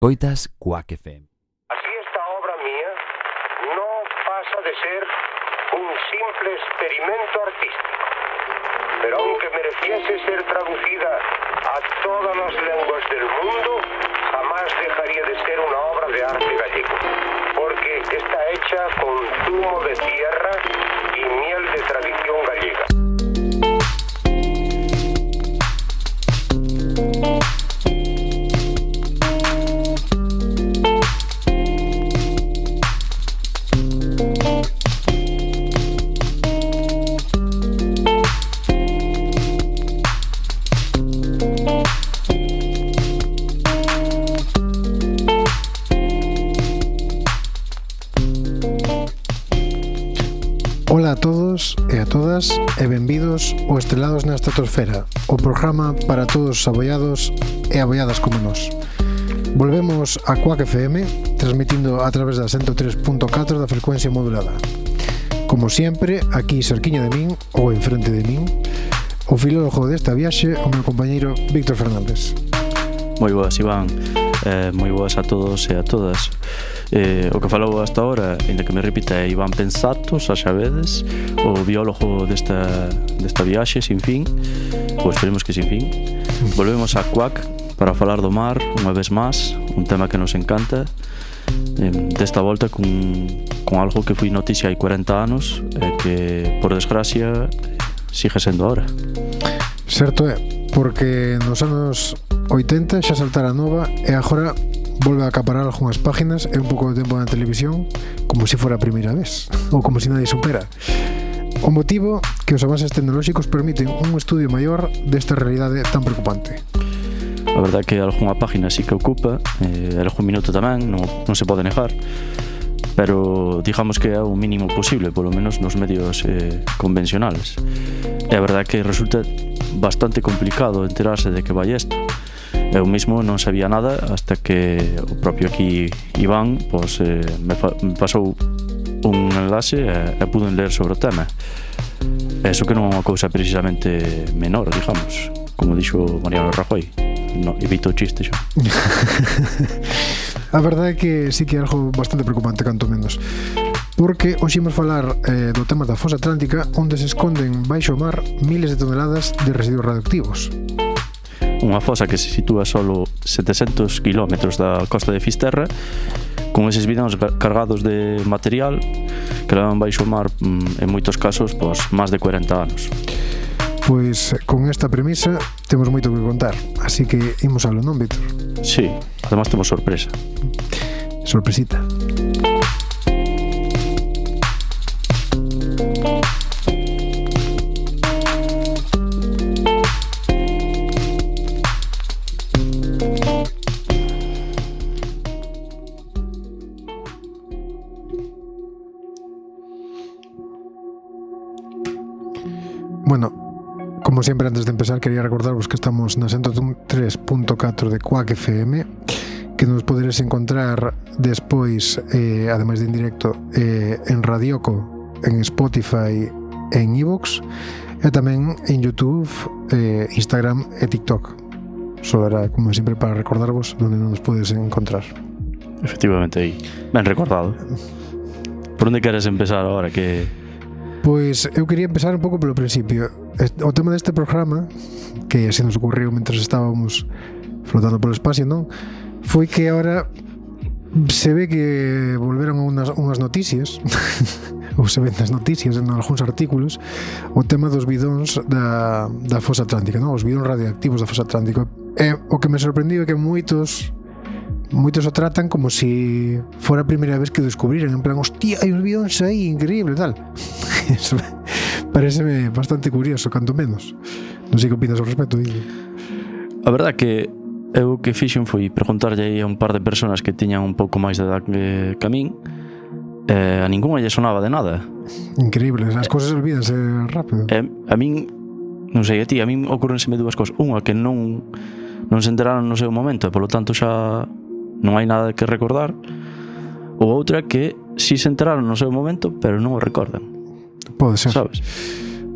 Coitas Quack FM. Así esta obra mía no pasa de ser un simple experimento artístico, pero aunque mereciese ser traducida a todas las lenguas del mundo, jamás dejaría de ser una obra de arte gallego, porque está hecha con zumo de tierra y miel de tradición gallega. Ola a todos e a todas e benvidos ao Estrelados na Estratosfera, o programa para todos os abollados e abolladas como nós. Volvemos a Quack FM, transmitindo a través da 103.4 da frecuencia modulada. Como sempre, aquí cerquiña de min, ou enfrente de min, o filólogo desta viaxe, o meu compañeiro Víctor Fernández. Moi boas, Iván, moi boas a todos e a todas. O que falou hasta ahora, ainda que me repita, é Iván Pensato, xa sabedes, o biólogo desta viaxe sin fin, ou esperemos que sin fin. Volvemos a Quack para falar do mar unha vez máis, un tema que nos encanta, desta volta con algo que foi noticia hai 40 anos e que, por desgracia, sigue sendo ahora. Certo é, porque nos anos 80 xa saltara nova e agora volve a acaparar algunhas páginas e un pouco de tempo na televisión como se fora a primeira vez ou como se nadie supera. O motivo que os avances tecnolóxicos permiten un estudio maior desta realidade tan preocupante. A verdade é que algunha página sí que ocupa, algún minuto tamén, non se pode negar, pero digamos que é o mínimo posible, polo menos nos medios convencionales. E a verdade é que resulta bastante complicado enterarse de que vai isto. Eu mesmo non sabía nada hasta que o propio aquí Iván me pasou un enlace e pude ler sobre o tema. Eso que non é unha cousa precisamente menor, digamos, como dixo Mariano Rajoy. No, evito o chiste xa. A verdade é que sí que é algo bastante preocupante, canto menos, porque hoxe imos falar do tema da fosa atlántica, onde se esconden baixo o mar miles de toneladas de residuos radioactivos. Unha fosa que se sitúa solo 700 km da costa de Fisterra, con eses bidóns cargados de material que levan baixo o mar en moitos casos máis de 40 anos. Pois con esta premisa temos moito que contar, así que imos algo, non, Víctor? Sí, además temos sorpresa. Sorpresita. Bueno, como sempre, antes de empezar, quería recordarvos que estamos na 103.4 de Quack FM, que nos poderes encontrar despois, ademais de en directo, en Radioco, en Spotify, en iVoox, e tamén en YouTube, Instagram e TikTok. Só era, como sempre, para recordarvos onde nos podes encontrar. Efectivamente, aí. Ben recordado. Por onde queres empezar agora? Que... Pois eu quería empezar un pouco polo principio. O tema deste programa, que se nos ocurriu mentre estábamos flotando polo espacio, non? Foi que agora se ve que volveron unhas noticias ou se ven nas noticias en algúns artículos o tema dos bidóns da fosa atlántica, non? Os bidóns radioactivos da fosa atlántica. E o que me sorprendiu é que moitos o tratan como si fora a primeira vez que o descubriran, en plan, hostia, hai uns bidóns aí, increíble, tal. Eso pareceme bastante curioso, canto menos. Non sei que opinas ao respecto. A verdade que eu que fixen foi preguntarlle aí a un par de personas que tiñan un pouco máis de edad que a min, a ninguna lle sonaba de nada. Increíble, as cousas olvídanse rápido. A min, non sei, a ti, a min ocurrenseme dúas cousas. Unha, que non se enteraron no seu momento e polo tanto xa non hai nada que recordar, ou outra que si se enteraron no seu momento pero non o recordan. Pode ser, sabes?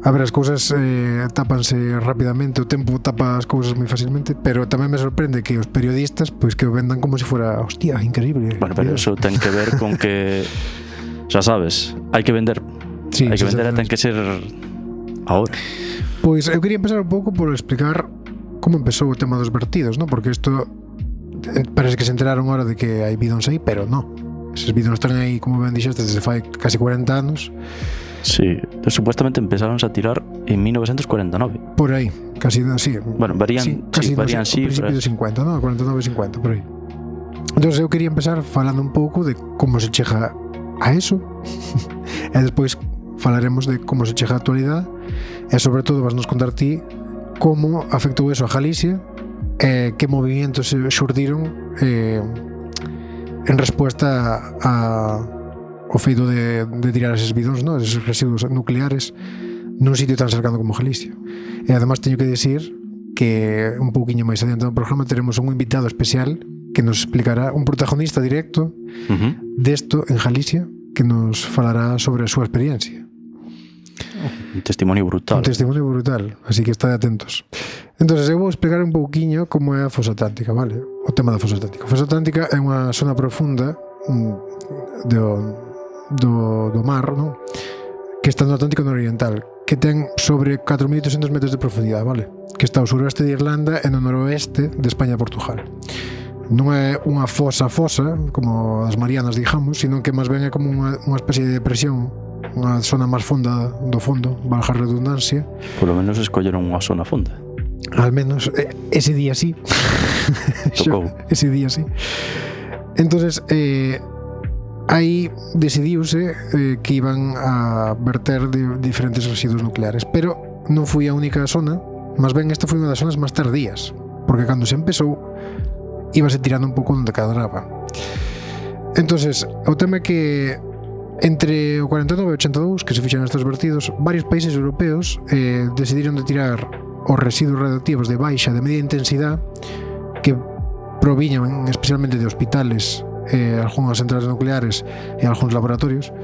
A ver, as cousas tápanse rapidamente, o tempo tapa as cousas moi facilmente, pero tamén me sorprende que os periodistas pois que o vendan como se fora, hostia, increíble. Bueno, pero eso ten que ver con que xa sabes, hai que vender. Sí, hai que vender e ten que ser ahora. Pois eu quería empezar un pouco por explicar como empezou o tema dos vertidos, ¿no? Porque isto parece que se enteraron ahora de que hai bidóns aí, pero no. Eses bidóns están aí, como ben dixeste, desde fai casi 40 anos. Sí, supuestamente empezaron a tirar en 1949. Por aí, casi, sí. Bueno, varían, sí, casi varían cifras. Principio de 50, ¿no? 49 e 50, por aí. Entón eu quería empezar falando un pouco de como se chega a eso e despois falaremos de como se chega a actualidade e sobre todo vas nos contar ti como afectou eso a Galicia e que movimentos xurdiron en resposta ao feito de tirar eses bidóns, ¿no? Eses residuos nucleares nun sitio tan cercano como Galicia. E además teño que decir que un pouquiño máis adiante no programa teremos un invitado especial que nos explicará, un protagonista directo desto en Galicia, que nos falará sobre a súa experiencia. Un testimonio brutal. Un testimonio brutal, así que estad atentos. Entonces, eu vou explicar un pouquiño como é a Fosa Atlántica, vale? O tema da Fosa Atlántica. A Fosa Atlántica é unha zona profunda do mar, ¿no? Que está no Atlántico Nororiental, que ten sobre 4.800 metros de profundidade, vale? Que está ao suroeste de Irlanda e no noroeste de España e Portugal. Non é unha fosa, como as Marianas, digamos, sino que máis ben é como unha especie de depresión, unha zona máis fonda do fondo, valga a redundancia. Por lo menos escolleron unha zona fonda. Al menos, ese día sí. Tocou. Ese día sí. Entonces, aí decidiuse que iban a verter de diferentes residuos nucleares, pero non foi a única zona, máis ben esta foi unha das zonas máis tardías, porque cando se empezou íbase tirando un pouco onde cadraba. Entonces, o tema é que entre o 49 e o 82 que se fixeron estes vertidos, varios países europeos decidiron de tirar os residuos radioactivos de baixa, de media intensidade, que proviñan especialmente de hospitales, algunhas centrales nucleares e algúns laboratorios,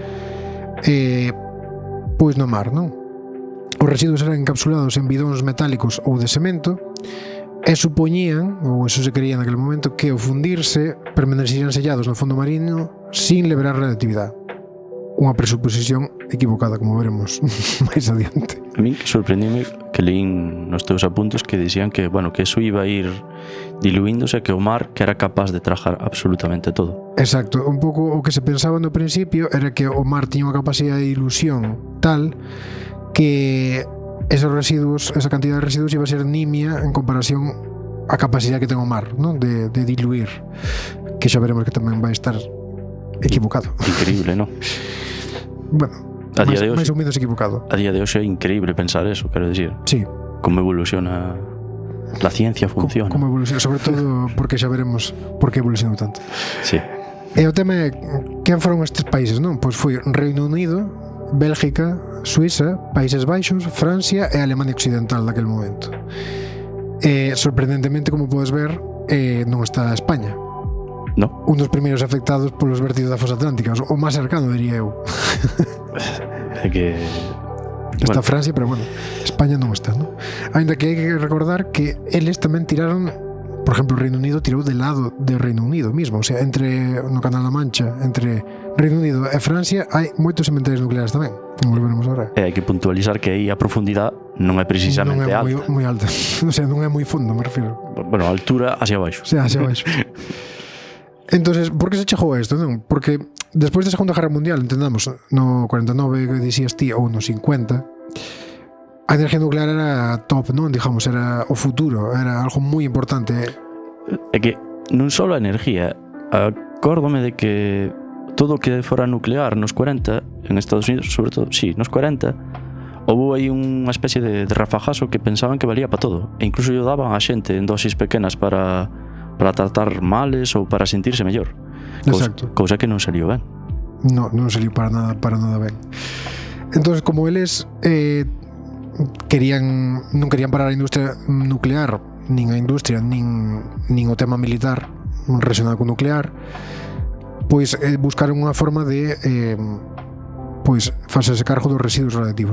pois no mar, non? Os residuos eran encapsulados en bidóns metálicos ou de cemento e supoñían, ou eso se creía naquele momento, que ao fundirse permanecerían sellados no fondo marino sin liberar radioactividade. Unha presuposición equivocada, como veremos máis adiante. A mí sorprendíme que leín nos teus apuntes que dicían que, bueno, que eso iba a ir diluíndose, que o mar que era capaz de tragar absolutamente todo. Exacto, un pouco o que se pensaba no principio era que o mar tiña unha capacidade de dilusión tal que esos residuos, esa cantidad de residuos iba a ser nimia en comparación á capacidade que ten o mar, ¿no? de diluir, que xa veremos que tamén vai estar equivocado. Increíble, ¿no? Bueno, a día de hoxe, máis ou menos equivocado. A día de hoxe é increíble pensar eso, quero decir. Sí. Como evoluciona la ciencia, funciona. Como evoluciona, sobre todo porque xa veremos por que evolucionou tanto. Sí. E o tema é, quen foron estes países, non? Pois foi Reino Unido, Bélgica, Suiza, Países Baixos, Francia e Alemania Occidental daquele momento. E, sorprendentemente, como podes ver, non está España. No. Un dos primeiros afectados polos vertidos da Fosa Atlántica, o máis cercano, diría eu. É que... Está Francia, pero bueno, España non está, ¿no? Ainda que hai que recordar que eles tamén tiraron, por exemplo, o Reino Unido tirou del lado do Reino Unido mismo, o sea, entre no Canal da Mancha, entre Reino Unido e Francia hai moitos cementerios nucleares tamén, como veremos agora. E hai que puntualizar que aí a profundidade non é precisamente alta. Non é moi alta, o sea, non é moi fondo, me refiro. Bueno, a altura hacia baixo. O sea, hacia baixo. Entonces, por que se chegou a isto, non? Porque despois da Segunda Guerra Mundial, entendamos, no 49 que dixías ti, ou no 50, a energía nuclear era top, non? Digamos, era o futuro, era algo moi importante. É que non só a energía, acórdome de que todo o que fora nuclear nos 40, en Estados Unidos, sobre todo, sí, nos 40, houve aí unha especie de rafagazo que pensaban que valía para todo, e incluso lle daban a xente en dosis pequenas para tratar males ou para sentirse mellor. Exacto. Cousa que non salió ben. Non salió para nada ben. Entonces, como eles non querían parar a industria nuclear, nin a industria, nin o tema militar relacionado con nuclear, pois buscaron unha forma de pois facerse cargo dos residuos radioactivos, non?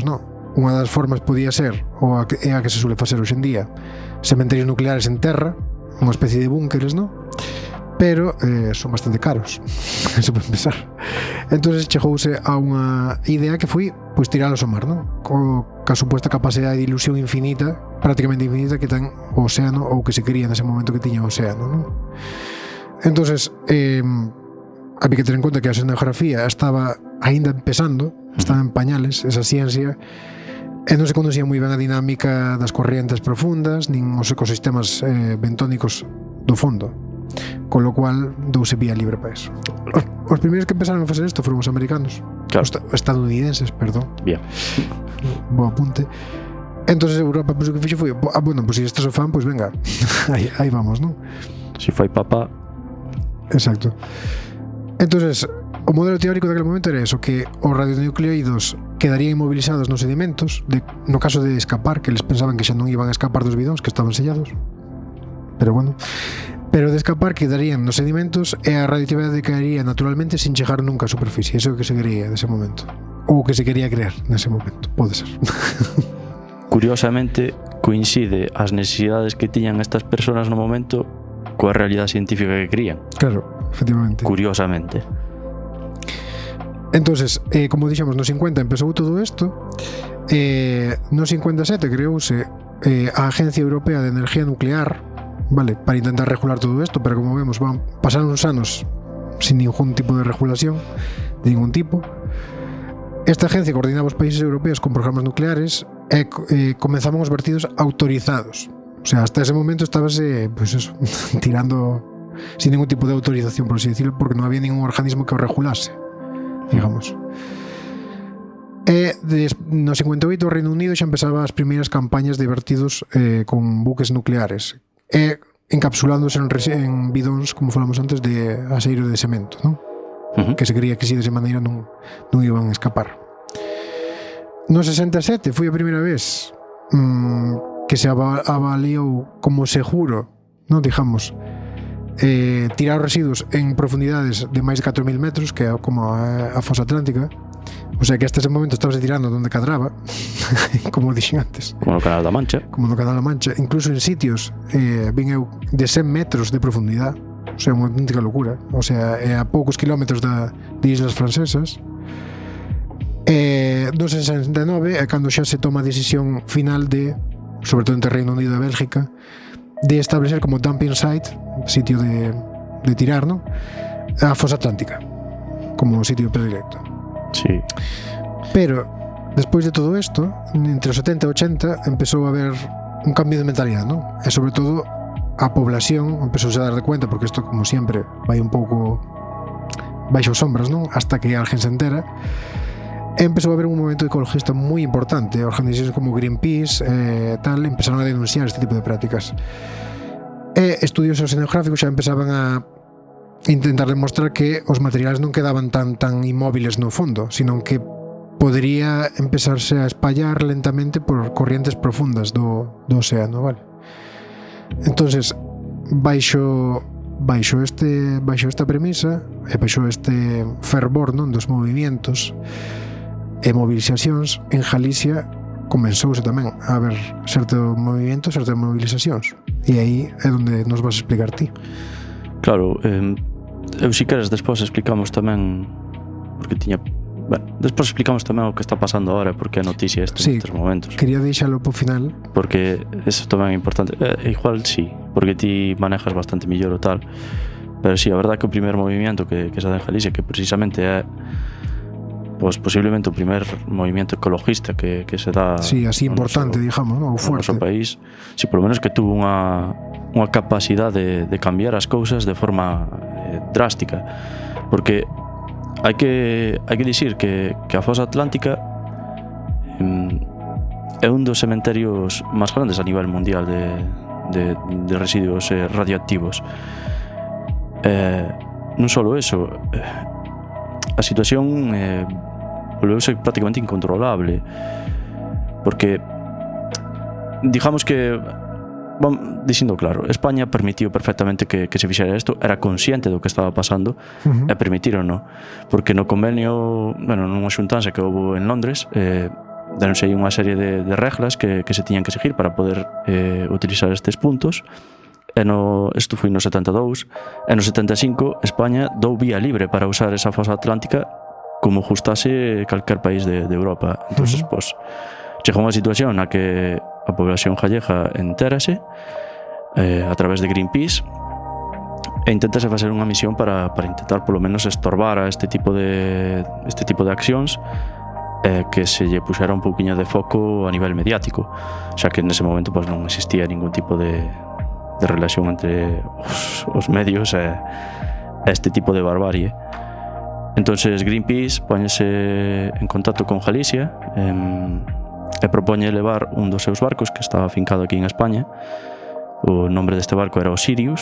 unha das formas podía ser, ou a que se suele facer hoxe en día, cementerios nucleares en terra, unha especie de búnkeres, non? Pero son bastante caros, se pode pensar. Entonces chegouse a unha idea que foi pois tiralos ao mar, non? Ca suposta capacidade de ilusión infinita, prácticamente infinita, que ten o océano, ou que se quería nese momento que tiña o océano, non? Entonces había que ter en conta que a oceanografía estaba aínda empezando, estaba en pañales esa ciencia, e non se conocía moi ben a dinámica das corrientes profundas nin os ecosistemas bentónicos do fondo, con lo cual douse vía libre para eso. Os primeiros que empezaron a facer isto foron os americanos, claro. Os estadounidenses, perdón. Bien. Bo apunte. Entonces Europa, pues, o que fixo foi, bueno, pues si estás o fan, pues venga, aí vamos, non? Si foi papá. Exacto. Entonces, o modelo teórico daquele momento era eso, que os radionucleoidos quedarían inmovilizados nos sedimentos, no caso de escapar, que eles pensaban que xa non iban a escapar dos bidóns, que estaban sellados, pero bueno, pero de escapar quedarían nos sedimentos e a radioactividade caería naturalmente sin chegar nunca á superficie. Eso é o que se quería nese momento, ou o que se quería creer nese momento, pode ser. Curiosamente, coincide as necesidades que tiñan estas persoas no momento coa realidade científica que crían. Claro, efectivamente. Curiosamente. Entonces, como dixemos, nos 50 empezou todo isto, no 57 creouse a Agencia Europea de Energía Nuclear, vale, para intentar regular todo isto, pero como vemos, pasaron uns anos sin ningún tipo de regulación, de ningún tipo. Esta agencia coordinaba os países europeos con programas nucleares e comenzaban os vertidos autorizados. O sea, hasta ese momento estábase, pues eso, tirando sin ningún tipo de autorización, por así decirlo, porque non había ningún organismo que o regulase, digamos. No 58 o Reino Unido xa empezaba as primeiras campañas de vertidos con buques nucleares, encapsulándose en bidóns, como falamos antes, de aceiro de cemento, non? Que se creía que si desa maneira non iban a escapar. No 67 foi a primeira vez que se avaliou como seguro, non, digamos, tirar residuos en profundidades de máis de 4.000 metros, que é como a fosa atlántica. O sea que hasta ese momento estabas tirando donde cadraba, como dixen antes, como no Canal da Mancha, incluso en sitios vin eu de 100 metros de profundidade. O sea, unha auténtica locura. O sea, a poucos kilómetros de islas francesas. No 69 é cando xa se toma a decisión final de, sobre todo entre Reino Unido e Bélgica, de establecer como dumping site, sitio de tirar, ¿no?, a fosa atlántica como sitio predilecto. Sí. Pero despois de todo isto, entre os 70 e 80 empezou a haber un cambio de mentalidade, ¿no? E sobre todo a población empezou a dar de cuenta, porque isto, como sempre, vai un pouco baixo sombras, non? Hasta que alguén se entera. Empezou a haber un movimento ecologista moi importante. Organizacións como Greenpeace tal empezaron a denunciar este tipo de prácticas. E estudios oceanográficos xa empezaban a intentar demostrar que os materiais non quedaban tan inmóviles no fondo, sino que podería empezarse a espallar lentamente por corrientes profundas do océano, vale? Entonces, baixo esta premisa e baixo este fervor, non, dos movimentos e movilizacións, en Galicia comenzouse tamén a haber certo movimento, certas movilizacións, e aí é onde nos vas a explicar ti. Claro, eu si queres despois explicamos tamén, porque tiña, despois explicamos tamén o que está pasando agora, porque é noticia isto nestes momentos. Quería deixalo po final, porque eso tamén é importante. Igual sí, porque ti manejas bastante millor o tal, pero sí, a verdade que o primer movimento que se dá en Galicia, que precisamente é pues posiblemente o primer movimento ecologista que se dá, sí, así importante, digamos, ¿no? O fuerte no noso país, sí, polo menos que tuvo unha capacidade de cambiar as cousas de forma drástica, porque hai que dicir que a fosa atlántica é un dos cementerios máis grandes a nivel mundial de residuos radioactivos. Non só eso, a situación volveuse prácticamente incontrolable, porque digamos que, dicindo claro, España permitiu perfectamente que se fixera isto, era consciente do que estaba pasando, e permitiron, no? Porque no convenio, bueno, nunha xuntanza que houve en Londres, deronse aí unha serie de reglas que se tiñan que seguir para poder utilizar estes puntos. Isto foi no 72, e no 75 España dou vía libre para usar esa fosa atlántica como gustase calquer país de Europa. Entonces, pues, chegou unha situación na que a población gallega entérase a través de Greenpeace e intentase facer unha misión para intentar polo menos estorbar a este tipo de accións que se lle puxera un pouquiño de foco a nivel mediático, xa que nese momento pues, non existía ningún tipo de relación entre os medios e este tipo de barbarie. Entonces Greenpeace póñese en contacto con Galicia e propoñe levar un dos seus barcos que estaba afincado aquí en España. O nombre deste barco era o Sirius,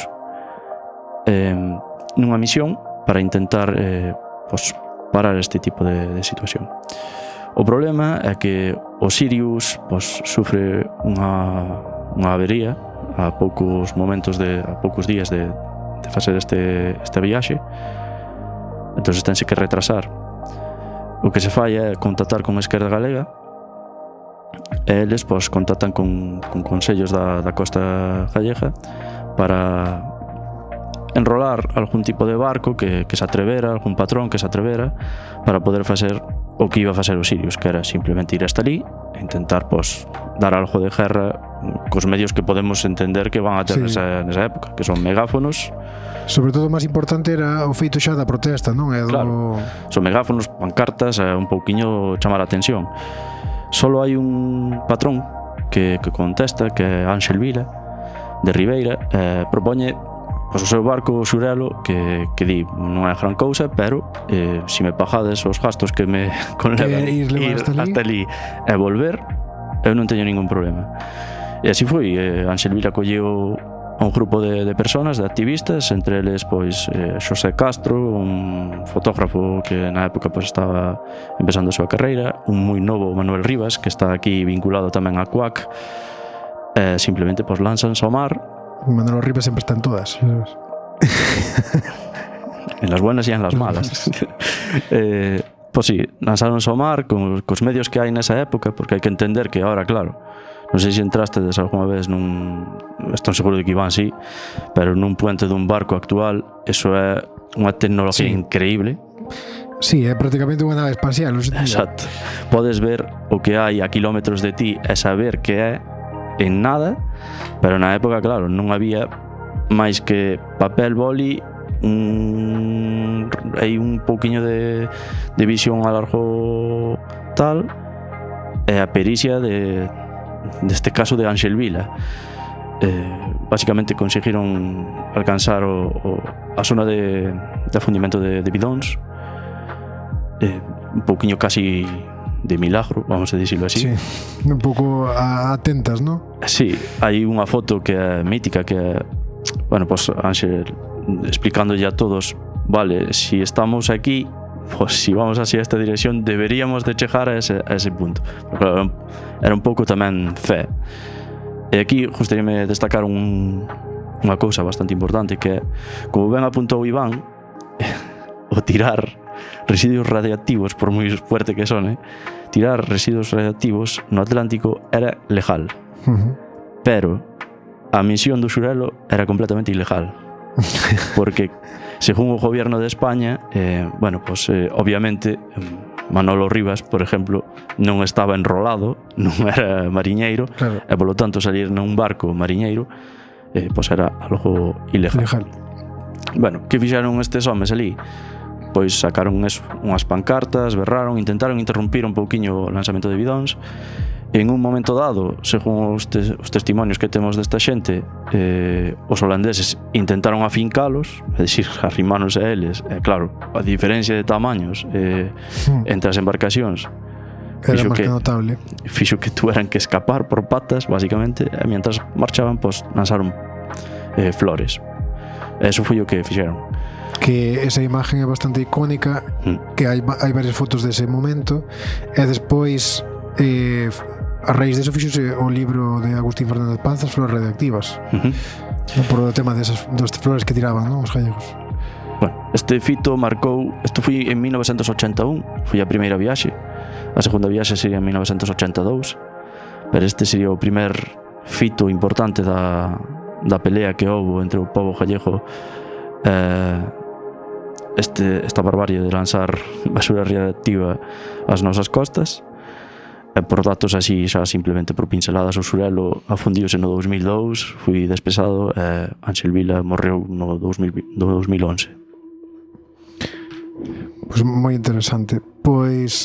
nunha misión para intentar parar este tipo de situación. O problema é que o Sirius sufre unha avería a poucos días de facer este viaxe. Entón tense que retrasar. O que se fai é contactar con a Esquerda Galega e eles contactan con consellos da costa gallega para enrolar algún tipo de barco que se atrevera, algún patrón que se atrevera para poder facer o que iba a facer o Sirius, que era simplemente ir hasta ali e intentar dar algo de guerra cos medios que podemos entender que van a ter nesa época, que son megáfonos. Sobre todo o máis importante era o feito xa da protesta, non? Claro, son megáfonos, pancartas, un pouquiño chamar a atención. Solo hai un patrón que contesta, que é Ángel Vila de Ribeira, propoñe o seu barco, o Xurelo, que di non é gran cousa, pero se me pagades os gastos que me conlevan ir hasta ali e volver, eu non teño ningún problema. E así foi. Ángel Vila colleu a un grupo de personas, de activistas, entre eles Xosé Castro, un fotógrafo que na época estaba empezando a súa carreira, un moi novo Manuel Rivas, que está aquí vinculado tamén a CUAC. Simplemente lanzanse ao mar. Manuel Rivas sempre está en todas. En las buenas e en las malas. Sí, lanzaronse ao mar cos medios que hai nesa época, porque hai que entender que ahora, claro, non sei se entrastedes algunha vez estou seguro de que Iván sí, pero nun puente dun barco actual, eso é unha tecnología increíble. Sí, é prácticamente unha nave espacial. Exacto. Podes ver o que hai a kilómetros de ti e saber que é en nada, pero na época, claro, non había máis que papel, boli, hai un pouquiño de visión a largo tal, e a pericia deste caso de Ángel Vila. Básicamente conseguiron alcanzar a zona de afundimento de bidóns, un pouquiño casi de milagro, vamos a dicirlo así. Sí, un pouco atentas, ¿no? Sí, hai unha foto que é mítica, que é, Ángel explicándolle a todos, vale, si estamos aquí, si vamos así a esta dirección, deberíamos de chegar a ese punto. Pero claro, era un pouco tamén fe. E aquí gustaríame destacar unha cousa bastante importante, que como ben apuntou Iván, o tirar residuos radiactivos, por moi fuerte que son, tirar residuos radiactivos no Atlántico era legal. Pero a misión do Xurelo era completamente ilegal. Porque según o gobierno de España, obviamente Manolo Rivas, por exemplo, non estaba enrolado, non era mariñeiro, claro. E polo tanto salir nun barco mariñeiro era algo ilegal. Que fixeron estes homes ali? Pois sacaron unhas pancartas, berraron, intentaron interrumpir un pouquiño o lanzamento de bidóns. En un momento dado, según os testimonios que temos desta xente, os holandeses intentaron afincalos, é dicir, arrimáronse a eles, e claro, a diferencia de tamaños entre as embarcacións era máis que notable. Fixo que tuveran que escapar por patas, basicamente, e mientras marchaban, lanzaron flores. Eso foi o que fixeron. Que esa imagen é bastante icónica, que hai varias fotos dese momento, e despois a raíz deso fixose o libro de Agustín Fernández Paz, As flores radioactivas, por o tema das flores que tiraban, non, os gallegos. Este fito marcou, isto foi en 1981, foi a primeira viaxe, A segunda viaxe sería en 1982, pero este sería o primer fito importante da pelea que houbo entre o pobo gallego esta barbarie de lanzar basura radiactiva ás nosas costas. E por datos así, xa simplemente por pinceladas, o Surelo afundiuse no 2002, foi despesado e Ángel Vila morreu no 2011. Pois moi interesante. Pois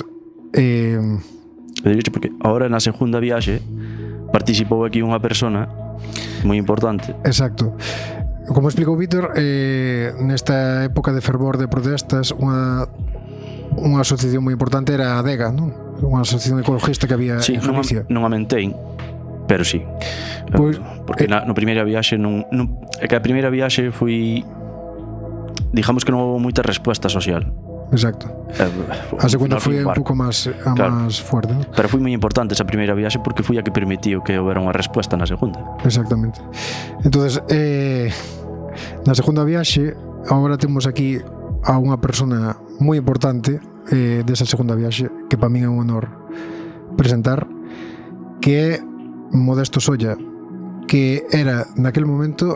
porque agora na segunda viaxe participou aquí unha persona moi importante. Exacto. Como explicou Víctor, nesta época de fervor de protestas, unha asociación moi importante era a ADEGA, non? Unha asociación ecologista que había en Galicia. Non a mentei, pero sí. Pois, porque no primeira viaxe é que a primeira viaxe foi, digamos que non houve moita resposta social. Exacto. A segunda foi un pouco máis fuerte, ¿no? Pero foi moi importante esa primeira viaxe porque foi a que permitiu que houbera unha resposta na segunda. Exactamente. Entonces, na segunda viaxe agora temos aquí a unha persona moi importante desa segunda viaxe, que para min é un honor presentar, que é Modesto Solla, que era naquele momento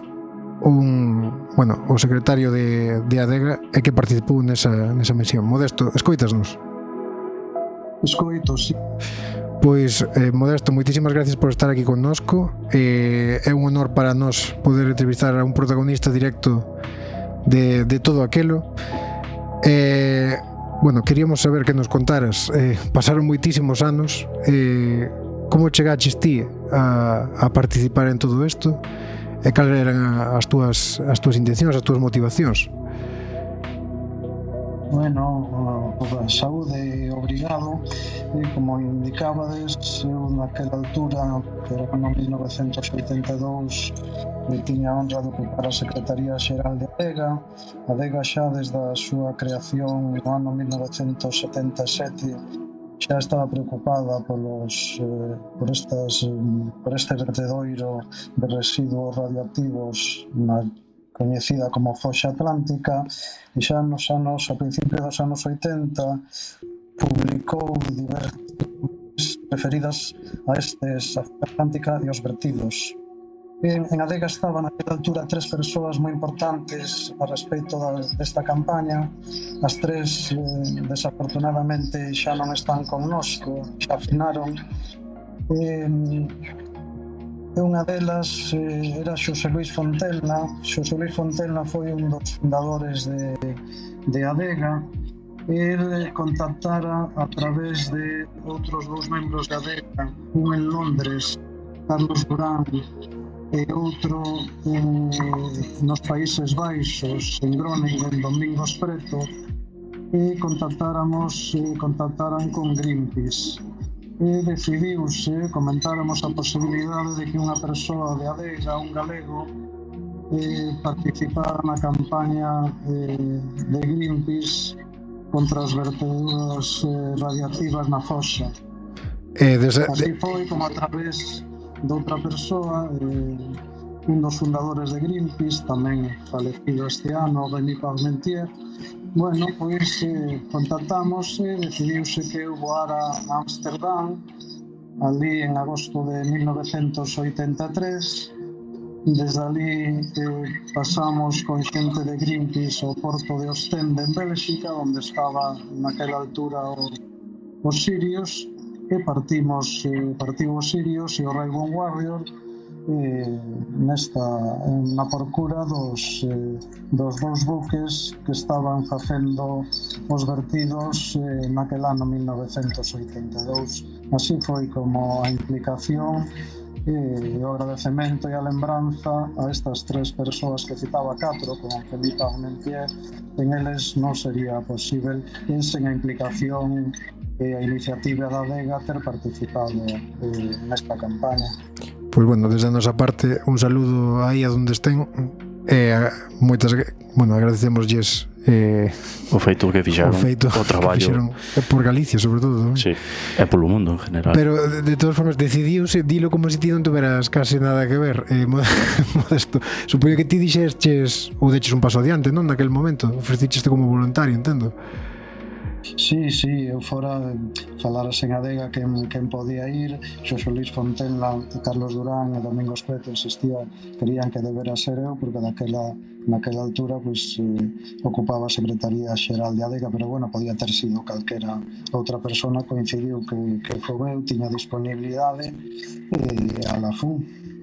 o secretario de ADEGA e que participou nesa misión. Modesto, escoitasnos? Escoito, sí. Pois, Modesto, moitísimas gracias por estar aquí connosco. É un honor para nós poder entrevistar a un protagonista directo de todo aquelo. Bueno, queríamos saber que nos contaras. Pasaron moitísimos anos. Como chegaches ti a participar en todo isto? E cal eran as túas intencións, as túas motivacións? Bueno, a saúde, obrigado. Como indicabades, eu naquela altura, que era no 1982, tiña a honra de ocupar a Secretaría Xeral de ADEGA. A ADEGA xa desde a súa creación no ano 1977 xa estaba preocupada por este vertedoiro de residuos radioactivos coñecida como foxa atlántica, e xa a principios dos anos 80 publicou diversas referidas a foxa atlántica e os vertidos. En ADEGA estaban naquela altura 3 persoas moi importantes a respecto desta campaña. As 3 desafortunadamente xa non están connosco, xa finaron. Unha delas era Xosé Luís Fontelna. Xosé Luís Fontelna foi un dos fundadores de ADEGA. El contactara a través de outros 2 membros de ADEGA, un en Londres, Carlos Durán, e outro nos Países Baixos, en Groningen, Domingos Preto, e contactaran con Greenpeace. E decidiuse, comentáramos a posibilidade de que unha persoa de ADEGA, un galego, participara na campaña de Greenpeace contra as verteduras radiactivas na foxa. Así foi como a través de outra persoa, un dos fundadores de Greenpeace, tamén falecido este ano, René Parmentier. Bueno, pois contactamos e decidiuse que eu voara a Ámsterdam ali en agosto de 1983. Desde ali pasamos con xente de Greenpeace ao porto de Ostende en Bélxica, onde estaba naquela altura os sirios, e partiu os sirios e o Rainbow Warrior na procura dos 2 buques que estaban facendo os vertidos naquel ano 1982. Así foi como a implicación e o agradecemento e a lembranza a estas 3 persoas que citaba 4, como Felipe Armentier. En eles non sería posible sen a implicación e a iniciativa da ADEGA ter participado nesta campaña. Pois bueno, desde a nosa parte un saludo aí a donde estén e agradecemosles o feito que fixaron, o traballo que fixaron por Galicia, sobre todo, non? Sí, e polo mundo en general. Pero de todas formas decidiuse dilo como se ti non tuveras casi nada que ver. Modesto, supoño que ti dixestes ou deches un paso adiante, non, naquel momento ofrecicheste como voluntario, entendo. Sí, sí, eu fora falaras en adega quen podía ir, Xosé Luis Fontela, Carlos Durán e Domingos Preto querían que debera ser eu, porque naquela altura ocupaba a Secretaría Xeral de Adega, pero bueno, podía ter sido calquera outra persona, coincidiu que foi eu, tiña disponibilidade e a la fun.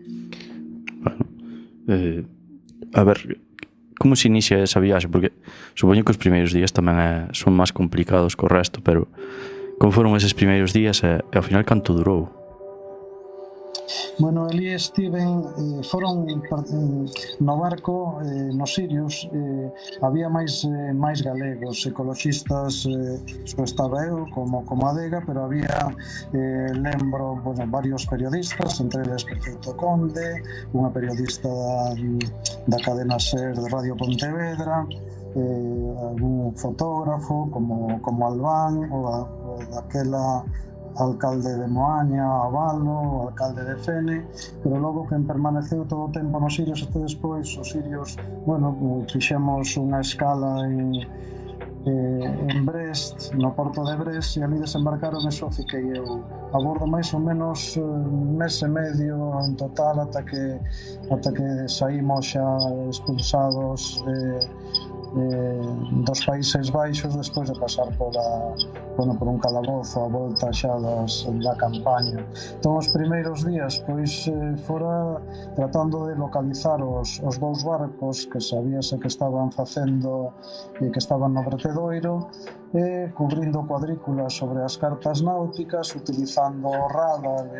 Bueno, a ver, como se inicia esa viaxe? Porque supoño que os primeiros días tamén son máis complicados co resto, pero como foron eses primeiros días e ao final canto durou? Bueno, ali foron no barco, no Sirius, había máis galegos, ecologistas, só estaba eu como adega, pero había, lembro, varios periodistas, entre eles Perfecto Conde, unha periodista da cadena SER de Radio Pontevedra, algún fotógrafo como Albán, o daquela alcalde de Moaña, Avalo, o alcalde de Fene, pero logo quen permaneceu todo o tempo nos Sirios, e despois os Sirios, fixemos unha escala en Brest, no porto de Brest, e ali desembarcaron e só fiquei eu a bordo máis ou menos mes e medio en total ata que saímos xa expulsados dos Países Baixos despois de pasar por un calabozo a volta xa da campaña. Entón os primeiros días fora tratando de localizar os dous barcos que sabíase que estaban facendo e que estaban no vertedoiro, cubrindo cuadrículas sobre as cartas náuticas, utilizando o radar,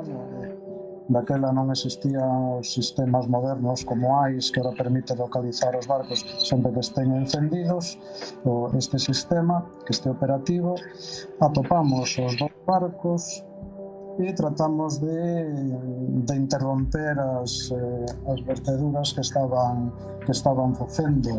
daquela non existían os sistemas modernos como AIS, que ahora permite localizar os barcos sempre que estén encendidos. Este sistema, que este operativo, atopamos os dous barcos e tratamos de interromper as verteduras que estaban facendo,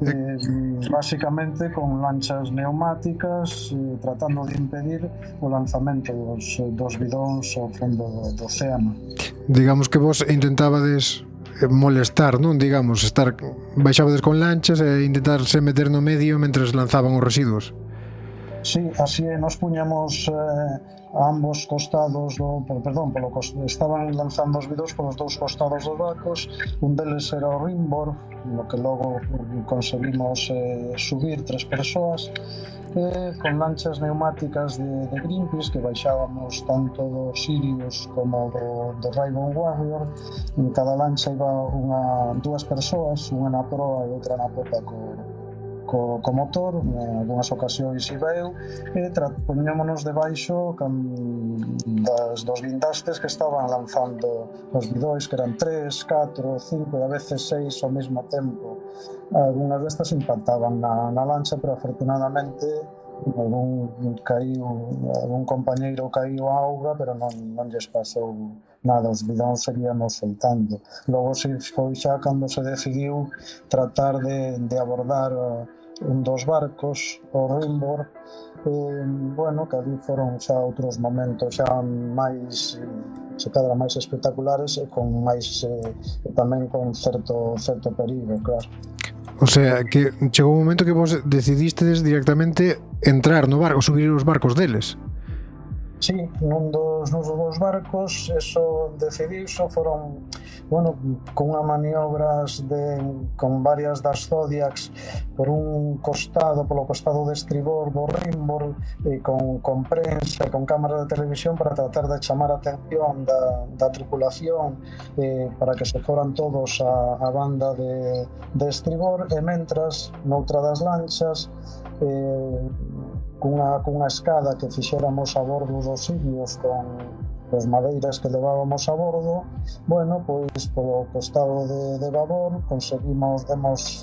basicamente con lanchas neumáticas, tratando de impedir o lanzamento dos bidóns ao fondo do océano. Digamos que vos intentabades molestar, non? Digamos, baixabades con lanchas e intentarse meter no medio mentres lanzaban os residuos. Sí, así nos puñamos a ambos costados estaban lanzando os bidóns polos dous costados dos barcos. Un deles era o Rimbor, no que logo conseguimos subir 3 persoas, con lanchas neumáticas de Greenpeace, que baixábamos tanto do Sirius como do Rainbow Warrior. En cada lancha iba dúas persoas, unha na proa e outra na popa co motor. En algunhas ocasións iba eu, e poñámonos debaixo dos guindastes que estaban lanzando os bidóis, que eran 3, 4, 5 e a veces 6 ao mesmo tempo. Algunhas destas impactaban na lancha, pero afortunadamente algún compañeiro caíu á auga, pero non lles pasou nada, os bidóns seguíamos soltando. Logo foi xa cando se decidiu tratar de abordar un dos barcos, o Rimbor, que ali foron xa outros momentos xa máis espectaculares e tamén con certo perigo, claro. O sea, que chegou un momento que vos decidistedes directamente entrar no barco, subir os barcos deles. Sí, nun dos barcos, eso decidiuse, foron, con unha maniobras con varias das Zodiacs polo costado de estribor do Rimbor, e con prensa e con cámaras de televisión para tratar de chamar a atención da tripulación, para que se foran todos a banda de estribor, e mentras, noutra das lanchas, cunha escada que fixéramos a bordo dos Sirius con as madeiras que levábamos a bordo, polo costado de babor demos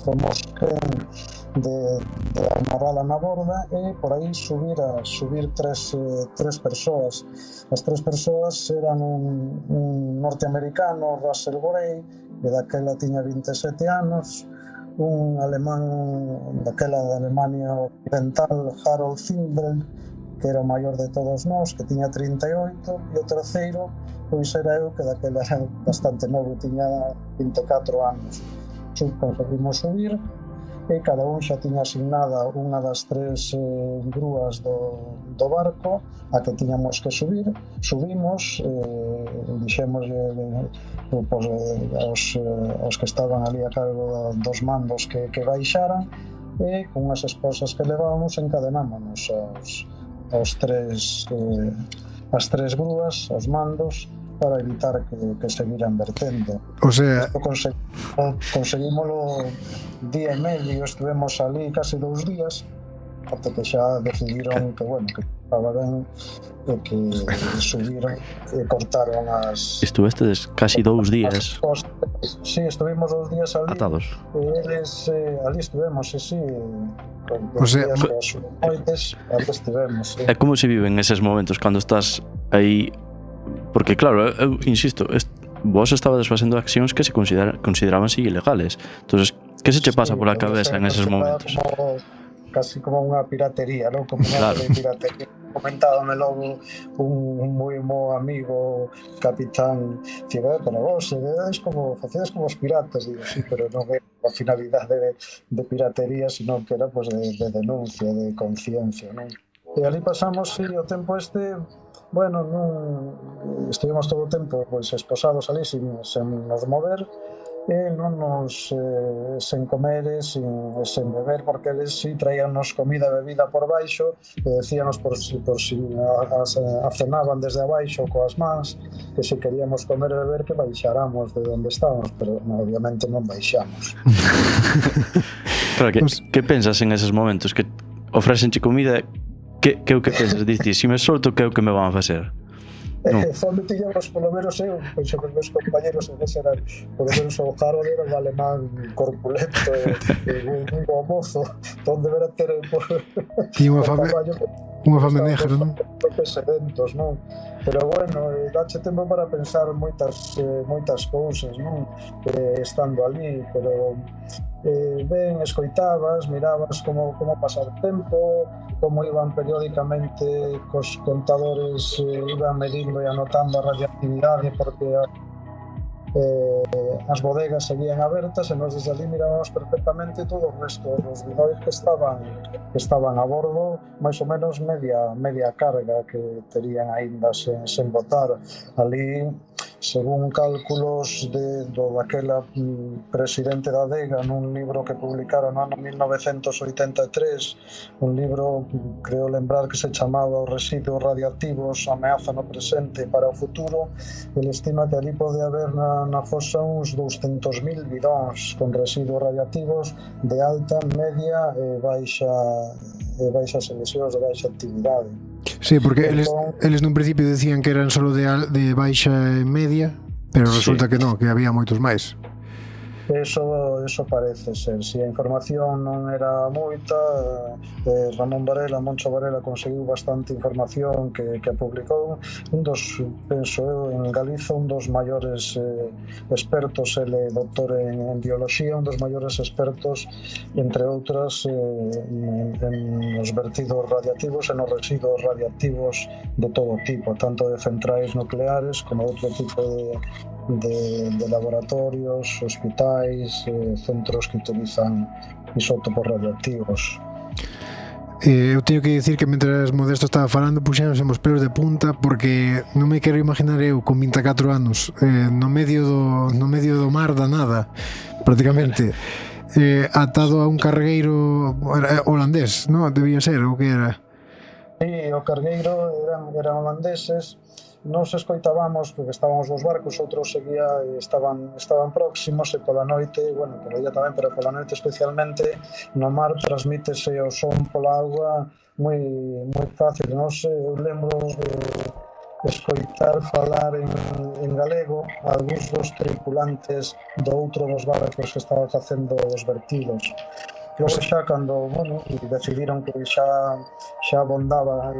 de amarrala na borda e por aí subir tres persoas. As 3 persoas eran un norteamericano, Russell Gray, que daquela tiña 27 anos, un alemán daquela de Alemania Occidental, Harold Findel, que era o maior de todos nós, que tiña 38, e o terceiro era eu, que daquela era bastante novo, tiña 24 anos. Conseguimos subir e cada un xa tiña asignada unha das 3 grúas do barco a que tiñamos que subimos, dixémoslle aos que estaban ali a cargo dos mandos que baixaran, e con as esposas que levábamos encadenámonos as 3 grúas, aos mandos, para evitar que seguiran vertendo. O sea, conseguímoslo día e medio, estivemos ali casi 2 días, até que xa decidiron que estaba ben, e que subiron e cortaron as... Estuvestes casi 2 días Sí, estuvimos 2 días ali atados. E eles ali estivemos, sí, o sea, noites, ali estivemos, sí. E como se viven eses momentos cando estás aí? Porque claro, eu insisto, vos estabades facendo accións que se consideraban ilegales. Entonces, que se che pasa pola cabeza en eses momentos? Casi como unha piratería, non? Como unha piratería. Comentábame logo un moi bo amigo, capitán, pero vos facedes como os piratas, digo, sí, pero non é a finalidade de piratería, sino que era de denuncia, de conciencia, non? E ali pasamos, o tempo estuvimos todo o tempo esposados ali sen nos mover, e non nos sen comer e sen beber, porque eles traíanos comida e bebida por baixo e decíanos por si acenaban desde abaixo coas mans, que se queríamos comer e beber que baixáramos de onde estábamos, pero obviamente non baixamos. Claro, que pensas en eses momentos? Que ofrecenche comida, que o que pensas? Dices, se me solto, que é o que me van a facer? Fome tiñamos, polo menos eu, pois os meus compañeros eran, polo menos o Harold era un alemán corpulento e un mozo, onde debera ter tiña unha fame negra, non? Sedentos, non? Pero dache tempo para pensar moitas cousas, non? Estando ali, pero ben, escoitabas, mirabas como pasar o tempo, como iban periódicamente cos contadores, iban medindo e anotando a radioactividade, porque as bodegas seguían abertas e nós desde ali mirábamos perfectamente todo o resto dos bidois que estaban a bordo, máis ou menos media carga que terían aínda sen botar. Ali, según cálculos daquela presidente da ADEGA, nun libro que publicaron no ano 1983, un libro, creo lembrar, que se chamaba Os residuos radioactivos, ameaza no presente para o futuro, ele estima que ali pode haber na fosa uns 200.000 bidóns con residuos radioactivos de alta, media e baixas emisións, de baixa actividade. Sí, porque eles nun principio decían que eran solo de baixa e media, pero resulta que non, que había moitos máis. Eso parece ser. Si a información non era moita, Moncho Varela conseguiu bastante información que publicou. Penso eu, en Galiza, un dos maiores expertos, ele doutor en biología, un dos maiores expertos, entre outras, en os vertidos radiactivos e nos residuos radiactivos de todo tipo, tanto de centrais nucleares como outro tipo de laboratorios, hospitais, centros que utilizan isótopos radioactivos. Eu teño que dicir que mentras Modesto estaba falando puxéronse os pelos de punta, porque non me quero imaginar eu con 24 anos no medio do mar da nada, prácticamente, atado a un cargueiro holandés, non? Debía ser, ou que era? Sí, o cargueiro eran holandeses. Nos escoitábamos, porque estábamos nos barcos, outros estaban próximos, e pola noite, pola día tamén, pero pola noite especialmente, no mar transmítese o son pola auga moi fácil. Eu lembro de escoitar falar en galego algúns dos tripulantes do outro dos barcos que estaban facendo os vertidos. Logo xa, cando decidiron que xa abondaba,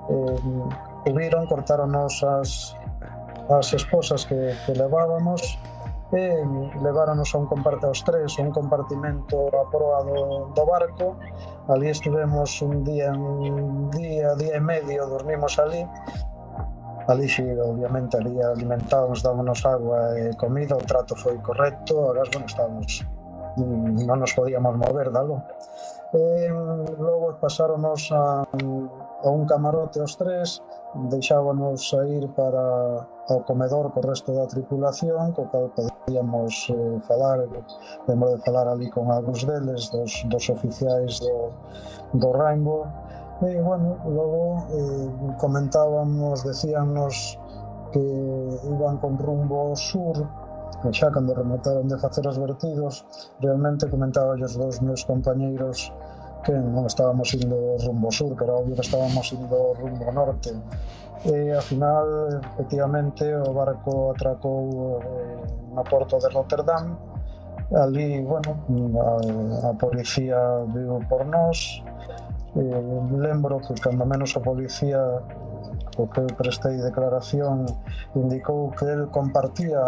cortaronos as esposas que levábamos e leváronos aos tres a un compartimento a proa do barco. Ali estivemos un día e medio, dormimos ali, obviamente alimentábamos, dábamos agua e comida, o trato foi correcto. Agora, estábamos non nos podíamos mover dalo. Logo pasáronos a un camarote os tres, deixábanos sair para ao comedor co resto da tripulación, co cal podíamos falar, lembro de falar ali con algúns deles, dos oficiais do Rainbow, e, bueno, logo comentábamos, decíannos que iban con rumbo ao sur, e xa cando remataron de facer os vertidos, realmente comentaba os dous meus compañeiros que non estábamos indo rumbo sur, que era obvio que estábamos indo rumbo norte. E, ao final, efectivamente, o barco atracou no porto de Rotterdam. Ali, bueno, a policía viu por nós. Lembro que, cando menos, o policía, o que eu prestei declaración, indicou que el compartía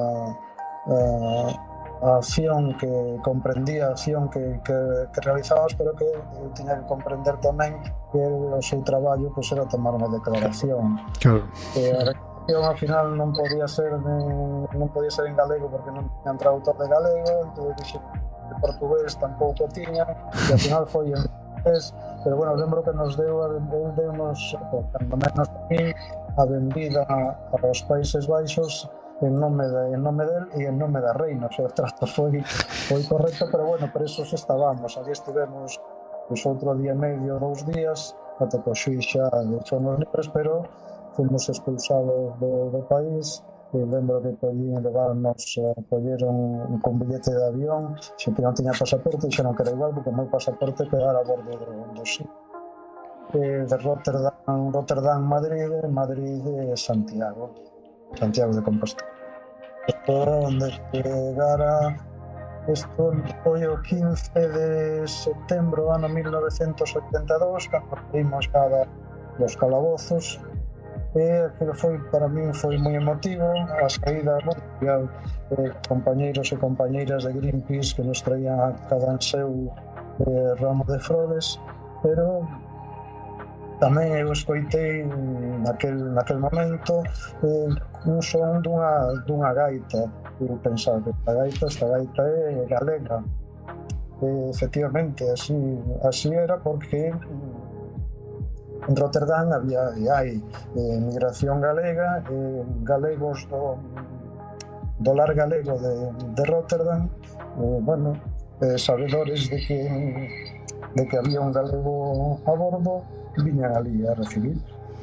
a acción, que comprendía a acción que realizábamos, pero que eu tiña que comprender tamén que o seu traballo pues, era tomar unha declaración. Claro. A declaración ao final non podía ser en galego porque non tiñan traductor de galego, entón dixe de portugués tampouco tiña, e ao final foi en inglés, pero bueno, lembro que nos deu-nos, cando menos a mí, a benvida aos Países Baixos en nome del e en nome da reina, o sea, o trato foi correcto, pero bueno, por eso estábamos, ali estivemos pues, outro día e medio, 2 días, ata que o xuíz xa deixounos libres, pero fomos expulsados do país, e lembro que colleron con billete de avión, xe que non tiña pasaporte, e xa non quera igual, porque o meu pasaporte quedara a bordo do xip. De Rotterdam, Madrid e Santiago de Compostela. Onde chegara, isto foi o 15 de setembro do ano 1982, cando saímos cada dos calabozos, e aquilo para min foi moi emotivo, a saída, compañeiros e compañeiras de Greenpeace que nos traían a cada seu ramo de flores, pero tamén eu escoitei naquel momento un son dunha gaita, e pensaba que esta gaita é galega. Efectivamente, así era porque en Rotterdam hai migración galega, galegos do lar galego de Rotterdam, bueno, sabedores de que había un galego a bordo, viñan ali a recibir.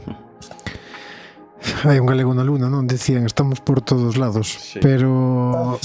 Hai un galego na luna, non? Decían, estamos por todos lados, sí. Pero...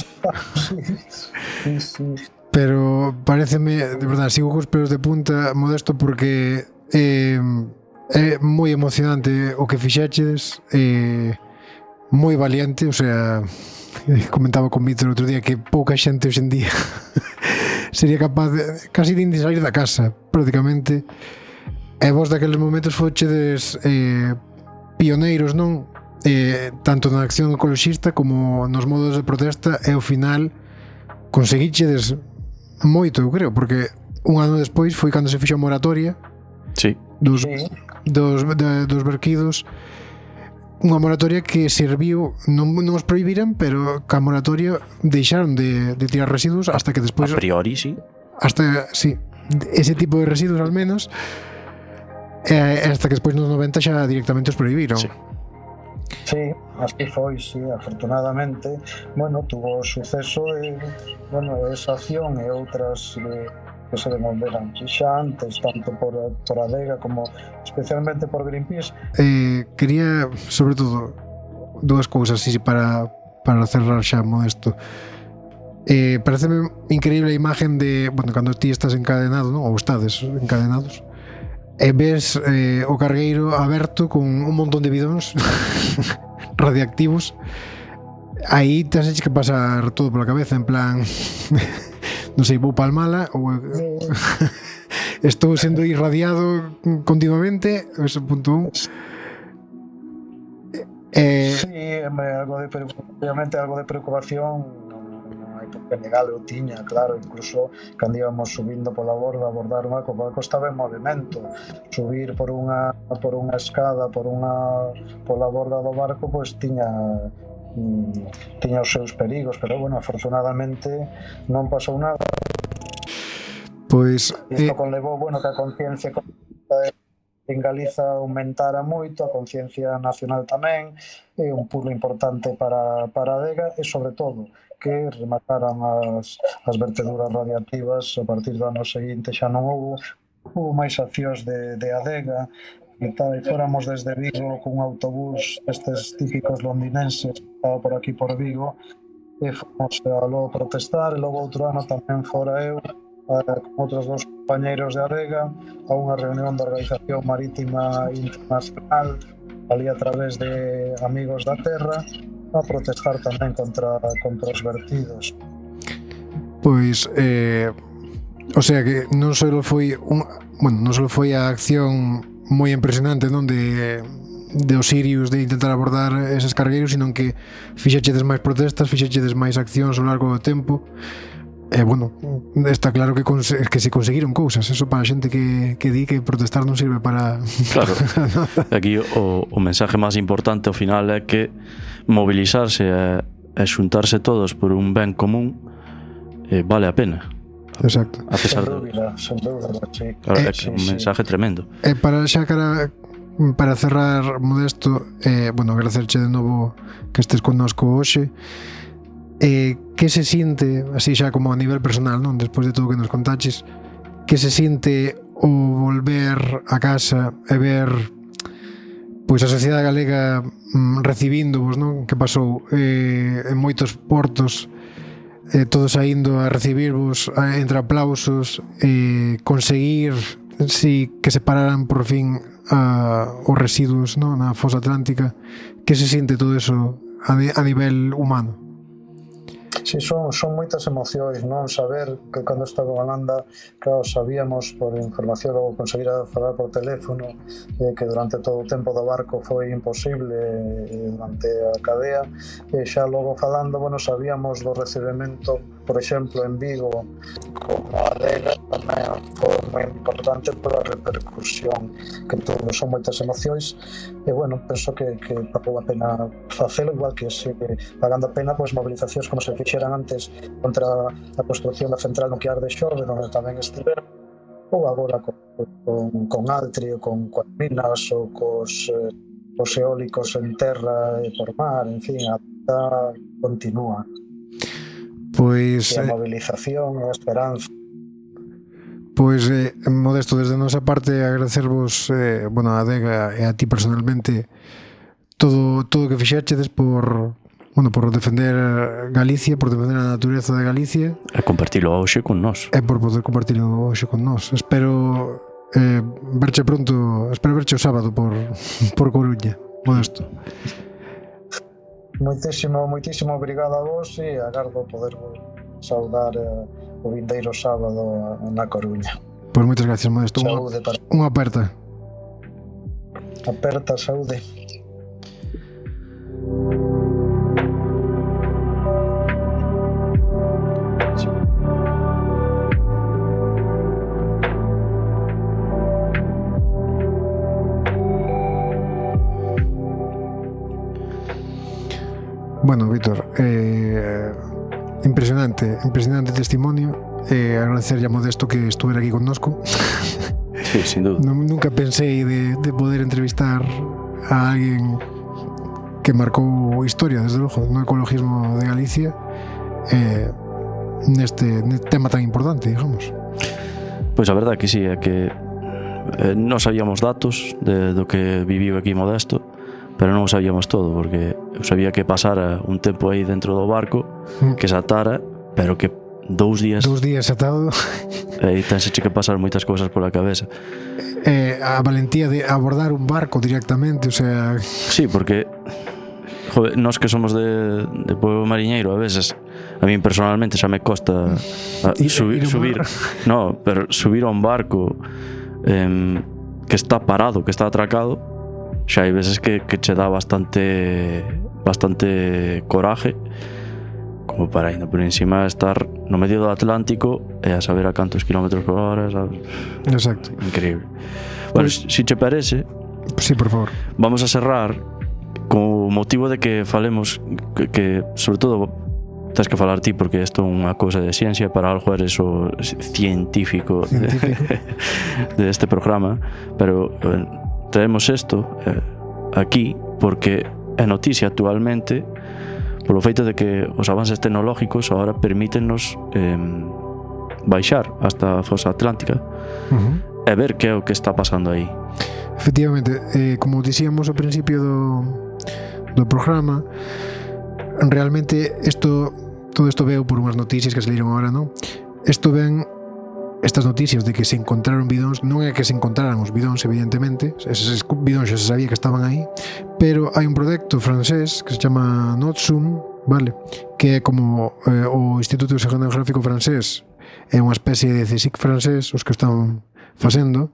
sí. Pero pareceme, de verdade, sigo cos pelos de punta, Modesto, porque é moi emocionante o que fixeches, moi valiente, o sea, comentaba con Víctor outro día que pouca xente hoxe en día sería capaz casi de sair da casa, prácticamente. E vos daqueles momentos fochedes pioneiros, non? Tanto na acción ecoloxista como nos modos de protesta, e ao final conseguichedes moito, eu creo, porque un ano despois foi cando se fixo a moratoria, sí, dos verquidos, unha moratoria que serviu, non os prohibiran, pero que a moratoria deixaron de tirar residuos hasta que despois, a priori, sí, hasta, sí, ese tipo de residuos al menos, hasta que despois nos 90 xa directamente os prohibiron. Sí, así foi, sí, afortunadamente. Bueno, tuvo suceso e, bueno, esa acción e outras que se devolveran xa antes, tanto por ADEGA como especialmente por Greenpeace. Quería, sobre todo, dúas cousas así para cerrar xa, Modesto. Pareceme increíble a imagen de, bueno, cando ti estás encadenado, non? Ou estades encadenados, e ves o cargueiro aberto con un montón de bidóns radiactivos. Aí te has hecho que pasar todo pola cabeza, en plan non sei, vou palmala ou estou sendo irradiado continuamente, ese punto 1. Sí, obviamente algo de preocupación porque legal eu tiña, claro, incluso cando íbamos subindo pola borda a abordar un barco estaba en movimento, subir por unha escada pola borda do barco, pois tiña tiña os seus perigos, pero bueno, afortunadamente non pasou nada. Pois Isto conlevou, bueno, que a conciencia en Galiza aumentara moito, a conciencia nacional tamén, é un pulo importante para a adega e, sobre todo, que remataran as verteduras radiactivas. A partir do ano seguinte xa non houve máis accións de adega, e tal, e fóramos desde Vigo cun autobús estes típicos londinenses que estaba por aquí por Vigo, e fomos a logo protestar, e logo outro ano tamén fora eu con outros dos compañeiros de adega a unha reunión da Organización Marítima Internacional ali a través de Amigos da Terra a protestar tamén contra os vertidos. Pois o sea que non só foi a acción moi impresionante, non, de os sirios de intentar abordar eses cargueiros, sino que fixechedes máis protestas, fixechedes máis accións ao largo do tempo. Bueno, está claro que se conseguiron cousas. Eso para a xente que di que protestar non sirve para... Claro, aquí o mensaje máis importante ao final é que mobilizarse e xuntarse todos por un ben común vale a pena. Exacto. A pesar Sen dúbida, sí. Claro, é que é un mensaje tremendo. Para xa para cerrar, Modesto, bueno, agradecerche de novo que estés connosco hoxe. Que se sinte, así xa como a nivel personal, non, despois de todo o que nos contaches, que se sinte o volver a casa e ver pois a sociedade galega recibíndovos, non? Que pasou en moitos portos, todos saindo a recibirvos entre aplausos, conseguir que se pararan por fin os residuos, non, na fosa atlántica. Que se sinte todo eso a nivel humano? Sí, son moitas emocións, non? Saber que cando estaba en Holanda, claro, sabíamos por información, logo conseguir falar por teléfono, que durante todo o tempo do barco foi imposible durante a cadea, e xa logo falando, bueno, sabíamos do recibimento, por exemplo, en Vigo, como a adega, tamén foi moi importante pola repercusión que todos, son moitas emocións, e bueno, penso que pagou a pena facelo, igual que pagando a pena pois movilizacións como se fixeran antes contra a construcción da central nuclear de Xove, onde tamén estiveron, ou agora con Altri, ou con minas, ou cos eólicos en terra e por mar, en fin, a vida continúa. Pois a movilización e a esperanza. Pois, Modesto, desde a nosa parte agradecervos, bueno, a adega e a ti personalmente todo o que fixechedes por defender Galicia, por defender a natureza de Galicia e compartilo hoxe con nós. E por poder compartilo hoxe con nós. Espero verche pronto, espero verche o sábado por Coruña, Modesto. Moitísimo obrigado a vos e agardo poder saudar o vindeiro sábado na Coruña. Pois moitas gracias, Modesto. Saúde para... Unha aperta. Aperta, saúde. Bueno, Víctor, impresionante testimonio. Agradecerlle a Modesto que estuviera aquí connosco. Sí, sin duda. Nunca pensei de poder entrevistar a alguén que marcou historia, desde logo, no ecologismo de Galicia, neste tema tan importante, digamos. Pois a verdade que sí, é que non sabíamos datos do que viviu aquí Modesto, pero non o sabíamos todo, porque eu sabía que pasara un tempo aí dentro do barco, que se atara, pero que 2 días atado, e tense que pasar moitas cousas pola cabeza. A valentía de abordar un barco directamente, o sea... Sí, porque joder, nós que somos de pueblo mariñeiro, a veces a mí personalmente xa me costa subir no, pero subir a un barco que está parado, que está atracado, xa hai veces que che dá bastante coraje como para ainda por encima estar no medio do Atlántico e a saber a cantos kilómetros por hora, sabes? Exacto. Increíble. Bueno, si che parece, sí, por favor, vamos a cerrar con motivo de que falemos que sobre todo tens que falar ti, porque isto é unha cousa de ciencia, para algo eres o científico. De este programa, pero traemos isto aquí porque é noticia actualmente polo feito de que os avances tecnológicos agora permítennos baixar hasta a fosa atlántica e ver que é o que está pasando aí. Efectivamente, como dicíamos ao principio do programa, realmente todo isto veo por unhas noticias que saíron agora, non? Estas noticias de que se encontraron bidóns, non é que se encontraran os bidóns, evidentemente, eses bidóns xa se sabía que estaban aí, pero hai un proxecto francés que se chama Notsum, vale, que é como o Instituto Oceanográfico francés, é unha especie de CSIC francés, os que están facendo,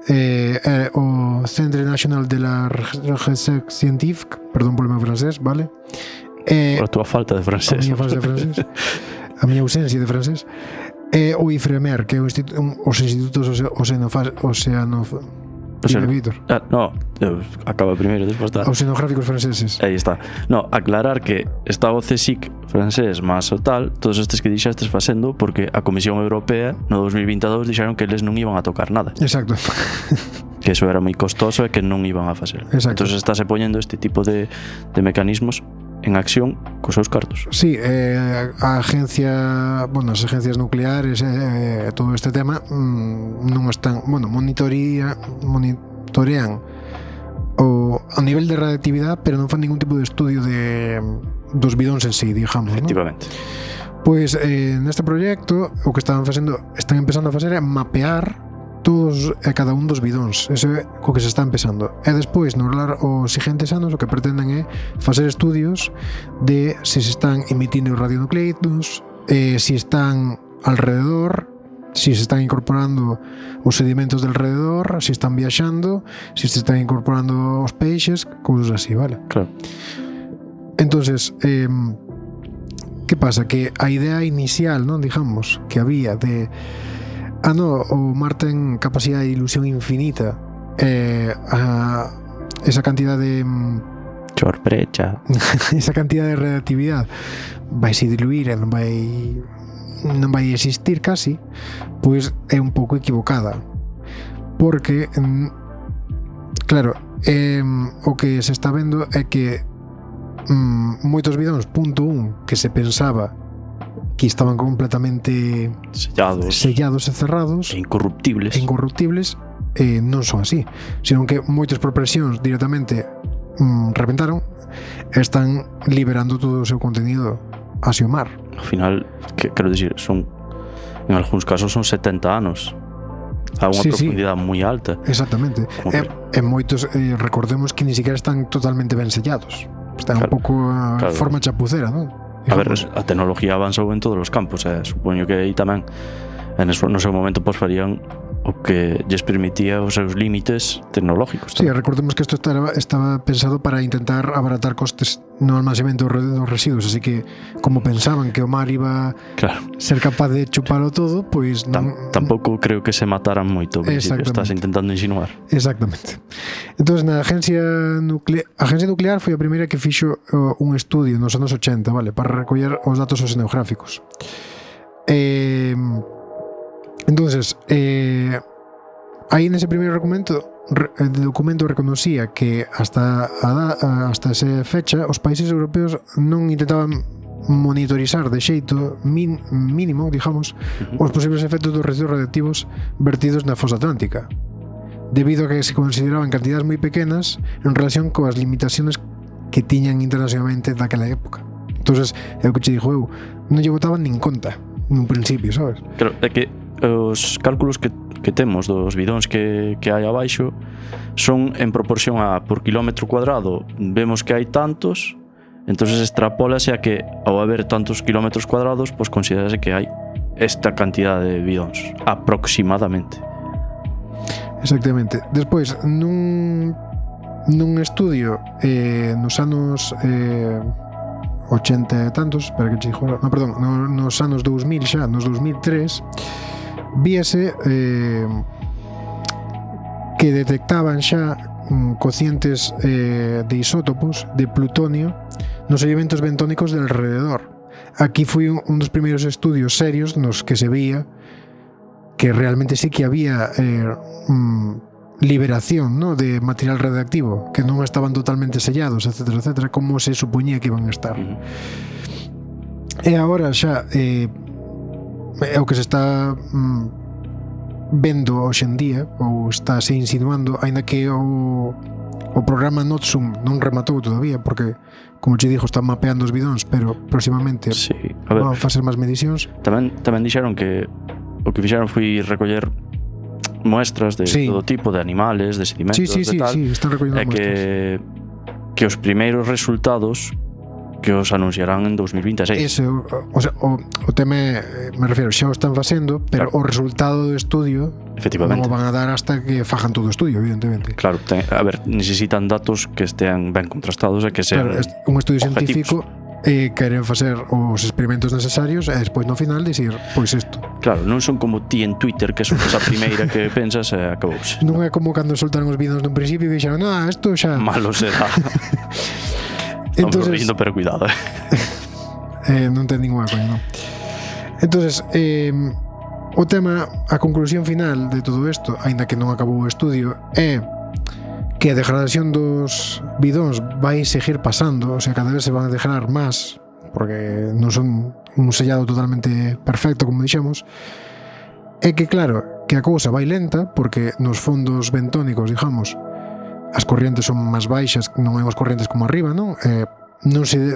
o Centre National de la Recherche Scientifique, perdón polo meu francés, vale? Por a túa falta de francés. A miña falta de francés, a miña ausencia de francés. O IFREMER, que é os institutos acaba primeiro, despois está oceanográficos franceses. Aí está. No, aclarar que está o CSIC francés máis o tal, todos estes que dixestes facendo, porque a Comisión Europea no 2022 dixeron que eles non iban a tocar nada. Exacto. Que eso era moi costoso e que non iban a facer. Exacto. Entón estáse poñendo este tipo de mecanismos en acción cos seus cartos. Sí, a agencia, bueno, as agencias nucleares todo este tema non están, bueno, monitorean o nivel de radioactividade, pero non fan ningún tipo de estudio dos bidóns en sí, digamos, efectivamente, ¿no? Pois neste proxecto o que están empezando a facer é mapear todos e cada un dos bidóns. Eso é co que se está empezando. E despois, no os seguintes anos, o que pretenden é facer estudios de se están emitindo radionucleidos, se están alrededor, se se están incorporando os sedimentos del alrededor, se están viaxando, se se están incorporando os peixes, cousas así, vale? Claro. Entonces, que pasa? Que a idea inicial, non, digamos, que había de o mar ten capacidade de ilusión infinita, esa cantidad de sorpresa esa cantidad de radioactividade vai se diluir e non vai existir casi, pois é un pouco equivocada, porque claro, o que se está vendo é que moitos bidóns punto 1 que se pensaba que estaban completamente sellados e cerrados e incorruptibles non son así, sino que moitas por presións directamente reventaron e están liberando todo o seu contenido hacia o mar. Ao final, quero dicir, en algúns casos son 70 anos a unha profundidade moi alta. Exactamente. E moitos, recordemos que ni siquiera están totalmente ben sellados, están un pouco a forma chapucera, non? A ver, a tecnología avanzou en todos os campos, supoño que aí tamén no seu momento farían o que lles permitía os seus límites tecnológicos. Sí, recordemos que isto estaba pensado para intentar abaratar costes no almacenamento dos residuos, así que como pensaban que o mar iba ser capaz de chupalo todo, pois tampouco creo que se mataran moito, que estás intentando insinuar. Exactamente. Entón, a agencia nuclear foi a primeira que fixo un estudio nos anos 80, vale, para recoller os datos oceanográficos. Entonces, aí nese primeiro documento reconocía que hasta esa fecha os países europeos non intentaban monitorizar de xeito mínimo, digamos, os posibles efectos dos residuos radioactivos vertidos na fosa atlántica, debido a que se consideraban cantidades moi pequenas en relación coas limitaciones que tiñan internacionalmente daquela época. Entonces, é o que che dixo eu, non lle botaban nin conta nun principio, sabes? Claro, é que os cálculos que temos dos bidóns que hai abaixo son en proporción a por kilómetro cuadrado vemos que hai tantos, entonces extrapólase a que ao haber tantos kilómetros cuadrados pois considerase que hai esta cantidad de bidóns aproximadamente. Exactamente. Despois, nun estudio nos anos 80 e tantos, espera que che digo, nos anos 2000 xa, nos 2003 víase que detectaban xa cocientes de isótopos de plutonio nos sedimentos bentónicos del alrededor. Aquí foi un dos primeiros estudios serios nos que se veía que realmente sí que había liberación, ¿no?, de material radioactivo, que non estaban totalmente sellados, etcétera, etcétera, como se supoñía que iban a estar. E agora xa é o que se está vendo hoxe en día, ou está se insinuando, aínda que o programa Notsum non rematou todavía, porque, como che dixo, están mapeando os bidóns, pero próximamente van a facer máis medicións. Tamén dixeron que o que fixeron foi recoller muestras de todo tipo, de animales, de sedimentos, de tal. Sí, están recollendo muestras. Que os primeiros resultados que os anunciarán en 2026. Ese, o sea, o tema, me refiero, xa o están facendo, pero o resultado do estudio non o van a dar hasta que fajan todo o estudio, evidentemente. Claro, a ver, necesitan datos que estean ben contrastados e que sean un estudio científico queren facer os experimentos necesarios e despois no final dicir, pois isto. Claro, non son como ti en Twitter, que son esa primeira que pensas e acabouse. Non é como cando soltaron os vídeos nun principio e dixeron, isto xa... Malo será. Estamos rindo, pero cuidado. Non ten ninguna coña, non? Entonces, o tema, a conclusión final de todo isto, aínda que non acabou o estudio, é que a degradación dos bidóns vai seguir pasando, o sea, cada vez se van a degradar máis, porque non son un sellado totalmente perfecto, como dixemos, é que, claro, que a cousa vai lenta, porque nos fondos bentónicos, digamos, as corrientes son máis baixas, non hai as corrientes como arriba, non? Non se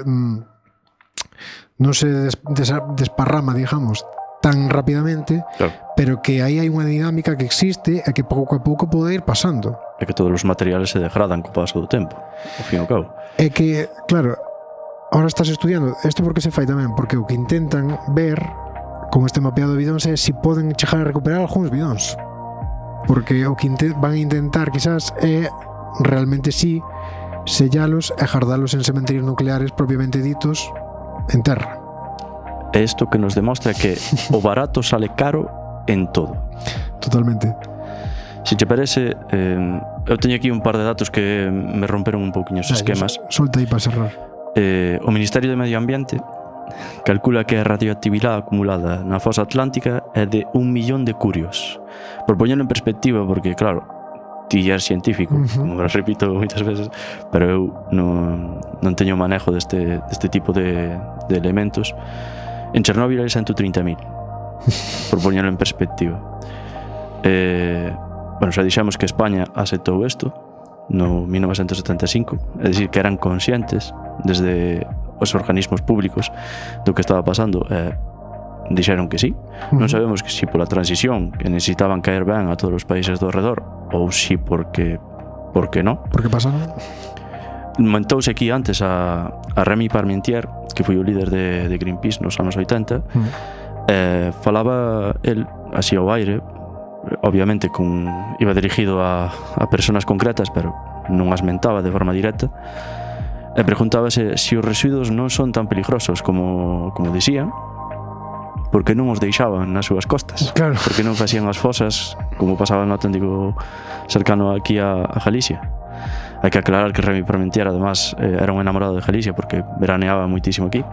desparrama, digamos, tan rapidamente, claro, pero que aí hai unha dinámica que existe e que pouco a pouco pode ir pasando. É que todos os materiales se degradan co paso do tempo, ao fin e ao cabo. É que, claro, ahora estás estudiando isto porque se fai tamén, porque o que intentan ver con este mapeado de bidóns é se poden chegar a recuperar algúns bidóns, porque o que van a intentar quizás é realmente sí sellalos e gardalos en cementerios nucleares propiamente ditos en terra. É isto que nos demostra que o barato sale caro en todo. Totalmente. Se te parece, eu teño aquí un par de datos que me romperon un pouquiño os esquemas. Solta aí para cerrar. O Ministerio de Medio Ambiente calcula que a radioactividade acumulada na fosa atlántica é de 1 millón de curios. Por poñerlo en perspectiva, porque claro, ti é científico, como lo repito moitas veces, pero eu non teño manejo deste tipo de elementos. En Chernóbil hai 130.000, por poñerlo en perspectiva. Bueno, xa dixemos que España aceptou isto no 1975, é dicir, que eran conscientes desde os organismos públicos do que estaba pasando, dixeron que sí. Non sabemos que si pola transición, que necesitaban caer ben a todos os países do redor, ou si porque non. Por que pasaron? Mentouse aquí antes a Rémy Parmentier, que foi o líder de Greenpeace nos anos 80, falaba el así ao aire, obviamente iba dirigido a personas concretas, pero non as mentaba de forma directa, e preguntábase se os residuos non son tan peligrosos como dicían, porque non os deixaban nas súas costas, claro, porque non facían as fosas como pasaba no Atlántico cercano aquí a Galicia. Hai que aclarar que Rémy Parmentier además era un enamorado de Galicia porque veraneaba moitísimo aquí.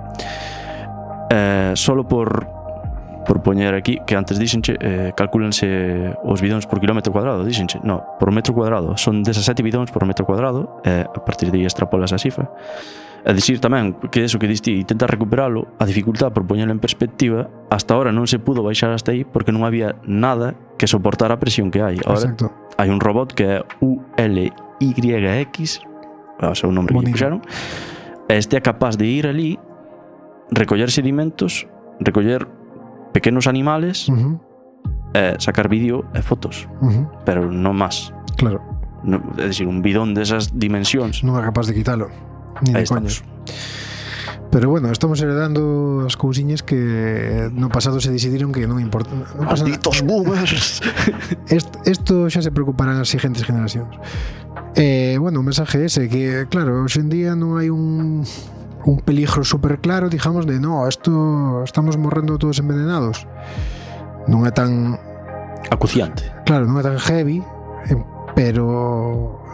Solo por poñer aquí que antes dixenche, calcúlense os bidóns por kilómetro cuadrado, dixenche, no, por metro cuadrado, son 17 bidóns por metro cuadrado, a partir de aí extrapolas a cifra. É dicir tamén que eso que diste, intentar recuperalo, a dificultad por poñelo en perspectiva, hasta ahora non se pudo baixar hasta aí porque non había nada que soportara a presión que hai. Ahora hai un robot que é ULYX, o sea, un nombre que puxeron, este é capaz de ir ali, recoller sedimentos, recoller pequenos animales, sacar vídeo e fotos, pero non máis. Claro. É dicir, un bidón desas dimensións non é capaz de quitalo. Ni de coña. Pero bueno, estamos heredando as cousiñas que no pasado se decidiron que non importan. Malditos boomers. Esto xa se preocuparán as siguientes generacións. Bueno, o mensaje ese que, claro, hoxe en día non hai un peligro super claro, digamos, de no, esto estamos morrendo todos envenenados. Non é tan acuciante. Claro, non é tan heavy, pero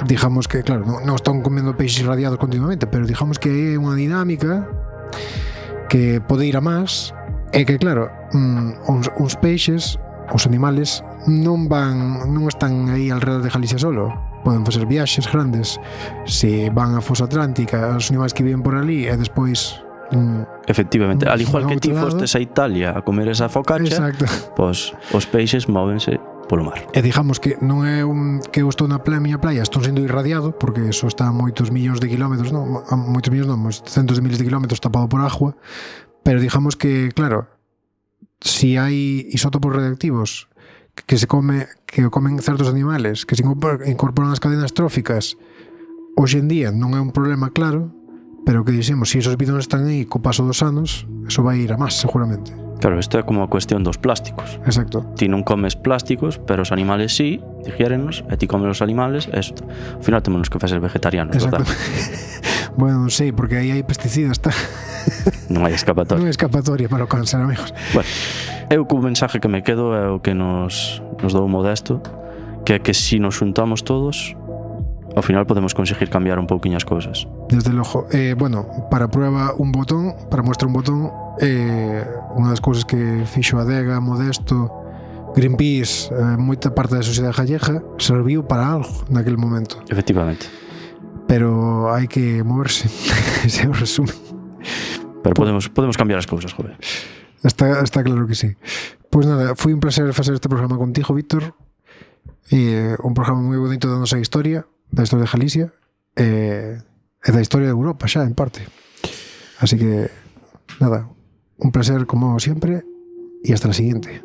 digamos que, claro, non están comendo peixes irradiados continuamente, pero digamos que é unha dinámica que pode ir a máis, e que, claro, uns peixes, os animales, non están aí alrededor de Galicia solo. Poden facer viaxes grandes, se van a Fosa Atlántica, os animais que viven por ali, e despois efectivamente, al igual que ti fostes a Italia a comer esa focaccia, pois os peixes móvense polo mar. E digamos que non é que eu estou na miña playa, estou sendo irradiado, porque eso está a moitos millóns de kilómetros, non, a moitos millóns non, centos de miles de kilómetros tapado por agua, pero digamos que, claro, si hai isótopos radioactivos que comen certos animales, que se incorporan ás cadenas tróficas, hoxe en día non é un problema claro, pero que dixemos, se esos bidóns están aí co paso dos anos, eso vai ir a máis seguramente. Claro, isto é como a cuestión dos plásticos. Exacto. Ti non comes plásticos, pero os animales sí, digiérennos, e ti comes os animales, e ao final temos que facer vegetarianos, exacto. verdad? Bueno, non sei, porque aí hai pesticidas, está. Non hai escapatoria. Non hai escapatoria para o cáncer, amigos. Bueno, eu co mensaje que me quedo é o que nos dou Modesto, que é que se nos xuntamos todos, ao final podemos conseguir cambiar un pouquiño as cousas. Desde logo. Bueno, para prueba un botón, para muestra un botón, unha das cousas que fixo Adega, Modesto, Greenpeace, moita parte da sociedade gallega, serviu para algo naquele momento. Efectivamente. Pero hai que moverse. Ese é o resumen. Pero podemos cambiar as cousas, joder. Está claro que sí. Pois nada, foi un placer facer este programa contigo, Víctor. Un programa moi bonito da nosa historia, da historia de Galicia, e da historia de Europa xa, en parte. Así que, nada, un placer como siempre, e hasta la siguiente.